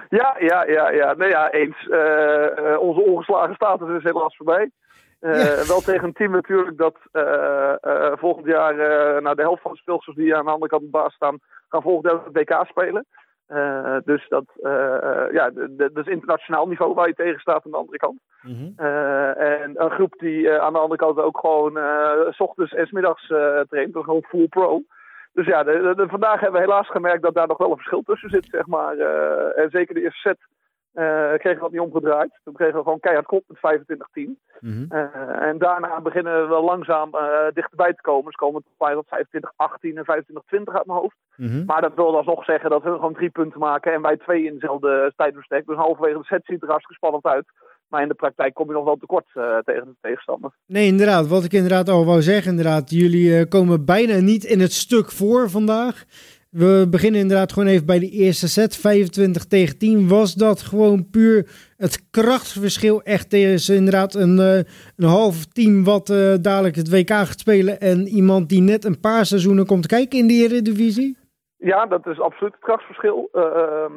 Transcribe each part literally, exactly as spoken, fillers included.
Ja, ja, ja, ja. Nou ja, eens. Uh, uh, onze ongeslagen status is helaas voorbij. Uh, ja. Wel tegen een team natuurlijk dat uh, uh, volgend jaar uh, nou, de helft van de speelsters die aan de andere kant de baas staan, gaan volgend jaar het W K spelen. Uh, dus dat, uh, uh, ja, dat is internationaal niveau waar je tegen staat aan de andere kant. Mm-hmm. Uh, en een groep die uh, aan de andere kant ook gewoon uh, 's ochtends en 's middags uh, traint, dus gewoon full pro. Dus ja, de, de, de, vandaag hebben we helaas gemerkt dat daar nog wel een verschil tussen zit, zeg maar. Uh, en zeker de eerste set uh, kregen we dat niet omgedraaid. Toen kregen we gewoon keihard kop met vijfentwintig tien. Mm-hmm. Uh, en daarna beginnen we wel langzaam uh, dichterbij te komen. Dus komen we tot vijfentwintig achttien en vijfentwintig twintig uit mijn hoofd. Mm-hmm. Maar dat wil alsnog zeggen dat we gewoon drie punten maken en wij twee in dezelfde tijdbestek. Dus halverwege de set ziet er hartstikke spannend uit. Maar in de praktijk kom je nog wel tekort uh, tegen de tegenstander. Nee, inderdaad. Wat ik inderdaad al wou zeggen, inderdaad. Jullie uh, komen bijna niet in het stuk voor vandaag. We beginnen inderdaad gewoon even bij de eerste set. vijfentwintig tegen tien. Was dat gewoon puur het krachtsverschil echt tegen inderdaad een, uh, een half team wat uh, dadelijk het W K gaat spelen en iemand die net een paar seizoenen komt kijken in de Eredivisie? Ja, dat is absoluut het krachtsverschil. Uh,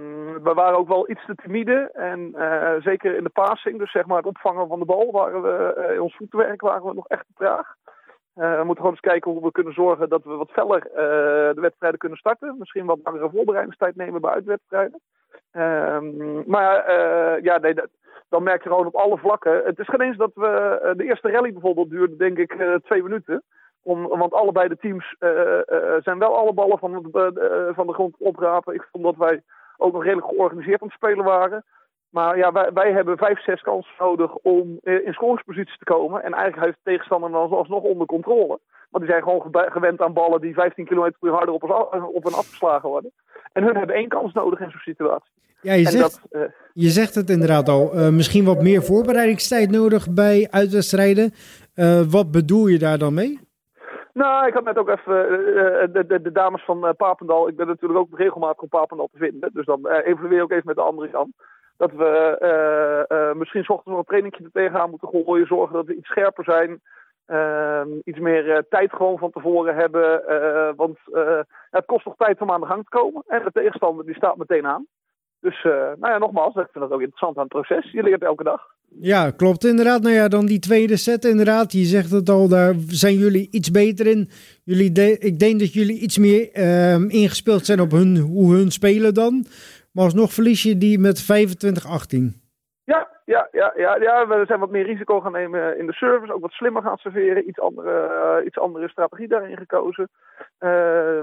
we waren ook wel iets te timide. En uh, zeker in de passing, dus zeg maar het opvangen van de bal, waren we, uh, in ons voetwerk waren we nog echt te traag. Uh, we moeten gewoon eens kijken hoe we kunnen zorgen dat we wat feller uh, de wedstrijden kunnen starten. Misschien wat langere voorbereidingstijd nemen bij uitwedstrijden. Uh, maar uh, ja, nee, dat, dan merk je gewoon op alle vlakken. Het is geen eens dat we uh, de eerste rally bijvoorbeeld duurde, denk ik, uh, twee minuten. Om, want allebei de teams uh, uh, zijn wel alle ballen van, uh, uh, van de grond oprapen. Ik vond dat wij ook nog redelijk georganiseerd aan het spelen waren. Maar ja, wij, wij hebben vijf, zes kansen nodig om uh, in scoringsposities te komen. En eigenlijk heeft de tegenstander dan alsnog onder controle. Want die zijn gewoon ge- gewend aan ballen die vijftien kilometer per uur harder op, ons, op en afgeslagen worden. En hun hebben één kans nodig in zo'n situatie. Ja, je, zegt, dat, uh, je zegt het inderdaad al. Uh, misschien wat meer voorbereidingstijd nodig bij uitwedstrijden. Uh, wat bedoel je daar dan mee? Nou, ik had net ook even uh, de, de, de dames van uh, Papendal. Ik ben natuurlijk ook regelmatig op Papendal te vinden. Dus dan uh, evalueer ik ook even met de andere kant. Dat we uh, uh, misschien 's ochtends nog een trainingje er tegenaan moeten gooien. Zorgen dat we iets scherper zijn. Uh, iets meer uh, tijd gewoon van tevoren hebben. Uh, want uh, het kost toch tijd om aan de gang te komen. En de tegenstander die staat meteen aan. Dus uh, nou ja, nogmaals, ik vind dat ook interessant aan het proces. Je leert elke dag. Ja, klopt inderdaad. Nou ja, dan die tweede set inderdaad. Je zegt het al, daar zijn jullie iets beter in. Jullie de- ik denk dat jullie iets meer uh, ingespeeld zijn op hun, hoe hun spelen dan. Maar alsnog verlies je die met vijfentwintig achttien. Ja, ja, ja, ja, ja, we zijn wat meer risico gaan nemen in de service. Ook wat slimmer gaan serveren. Iets andere, uh, iets andere strategie daarin gekozen. Uh,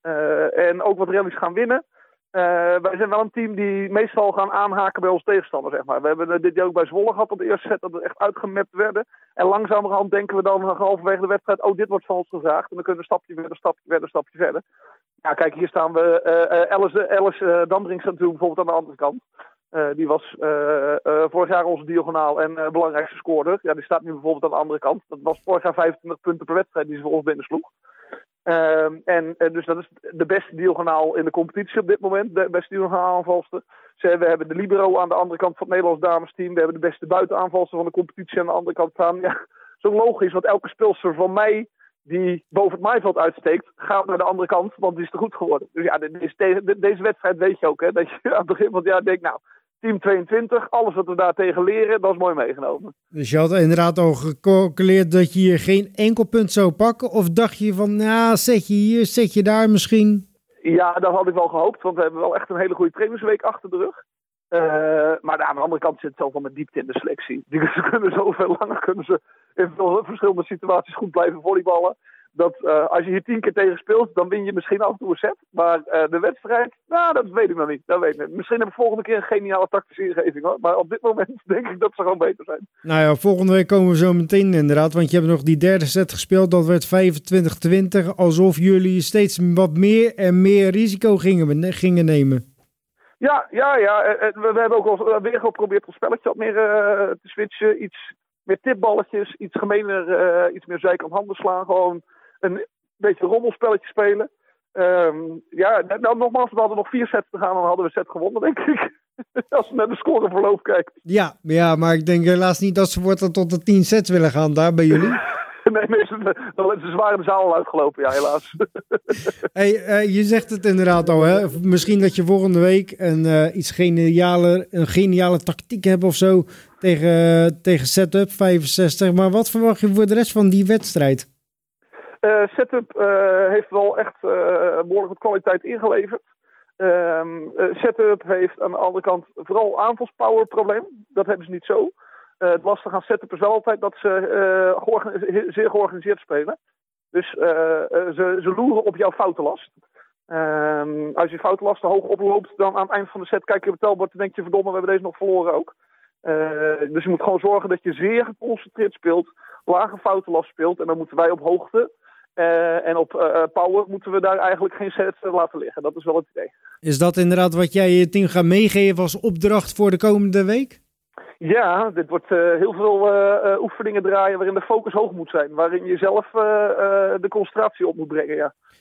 uh, en ook wat rallies gaan winnen. Uh, wij zijn wel een team die meestal gaan aanhaken bij ons tegenstander, zeg maar. We hebben dit jaar ook bij Zwolle gehad op de eerste set dat we echt uitgemapt werden. En langzamerhand denken we dan halverwege de wedstrijd, oh, dit wordt van ons gevraagd. En dan kunnen we een stapje verder, stapje verder, stapje verder. Ja, kijk, hier staan we. Uh, Alice, Alice uh, Dandring staat natuurlijk bijvoorbeeld aan de andere kant. Uh, die was uh, uh, vorig jaar onze diagonaal en uh, belangrijkste scorer. Ja, die staat nu bijvoorbeeld aan de andere kant. Dat was vorig jaar vijfentwintig punten per wedstrijd die ze voor ons binnen sloeg. Uh, en uh, dus dat is de beste diagonaal in de competitie op dit moment. De beste diagonaal aanvalster. Ze, we hebben de libero aan de andere kant van het Nederlands damesteam. We hebben de beste buitenaanvalster van de competitie aan de andere kant staan. Ja, zo logisch, want elke speelster van mij die boven het maaiveld uitsteekt, gaat naar de andere kant, want die is te goed geworden. Dus ja, deze, deze wedstrijd weet je ook, hè, dat je aan het begin van het jaar denkt, nou, team tweeëntwintig, alles wat we daar tegen leren, dat is mooi meegenomen. Dus je had inderdaad al gecalculeerd dat je hier geen enkel punt zou pakken? Of dacht je van, nou, zet je hier, zet je daar misschien? Ja, dat had ik wel gehoopt, want we hebben wel echt een hele goede trainingsweek achter de rug. Uh, maar aan de andere kant zit het zoveel met diepte in de selectie. Die, ze kunnen zoveel langer kunnen ze in veel verschillende situaties goed blijven volleyballen. Dat uh, als je hier tien keer tegen speelt, dan win je misschien af en toe een set. Maar uh, de wedstrijd, nou, dat weet ik nog niet. Dat weet ik niet. Misschien hebben we volgende keer een geniale tactische ingeving, hoor. Maar op dit moment denk ik dat ze gewoon beter zijn. Nou ja, volgende week komen we zo meteen inderdaad. Want je hebt nog die derde set gespeeld. Dat werd vijfentwintig twintig. Alsof jullie steeds wat meer en meer risico gingen, gingen nemen. Ja, ja, ja. We, we hebben ook al weer geprobeerd ons spelletje wat meer uh, te switchen. Iets meer tipballetjes, iets gemener, uh, iets meer zijkant handen slaan. Gewoon een beetje rommelspelletje spelen. Um, ja, nou nogmaals, we hadden nog vier sets te gaan en dan hadden we een set gewonnen, denk ik. Als we naar de scoreverloop kijken. Ja, ja, maar ik denk helaas niet dat ze voortaan tot de tien sets willen gaan daar bij jullie. nee, meestal, dan is ze zwaar in de zaal uitgelopen, ja, helaas. Hey, uh, je zegt het inderdaad al, hè? Misschien dat je volgende week een, uh, iets genialer, een geniale tactiek hebt of zo tegen, tegen Setup vijfenzestig. Maar wat verwacht je voor de rest van die wedstrijd? Uh, Setup uh, heeft wel echt uh, behoorlijk wat kwaliteit ingeleverd. Um, uh, Setup heeft aan de andere kant vooral aanvalspower probleem. Dat hebben ze niet zo. Uh, het lastige aan Setup is wel altijd dat ze uh, georganiseerd, zeer georganiseerd spelen. Dus uh, uh, ze, ze loeren op jouw foutenlast. Um, als je foutenlast te hoog oploopt, dan aan het eind van de set kijk je op het tellbord en denk je verdomme, we hebben deze nog verloren ook. Uh, dus je moet gewoon zorgen dat je zeer geconcentreerd speelt, lage foutenlast speelt en dan moeten wij op hoogte. Uh, en op uh, power moeten we daar eigenlijk geen set laten liggen. Dat is wel het idee. Is dat inderdaad wat jij je team gaat meegeven als opdracht voor de komende week? Ja, dit wordt uh, heel veel uh, uh, oefeningen draaien waarin de focus hoog moet zijn. Waarin je zelf uh, uh, de concentratie op moet brengen, ja.